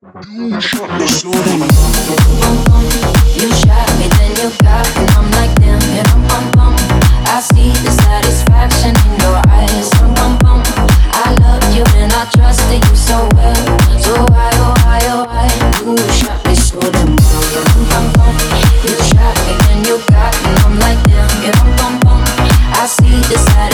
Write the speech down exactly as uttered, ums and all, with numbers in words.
You shot me so damn. You shot me, then you got me, and I'm like damn, yeah, bum bum bum. I see the satisfaction in your eyes, bum bum bum. I loved you and I trusted you so well, so why, oh why, oh why? You shot me so damn, yeah, bum bum bum. You shot me, then you got me, and I'm like damn, yeah, bum bum bum. I see the satisfaction.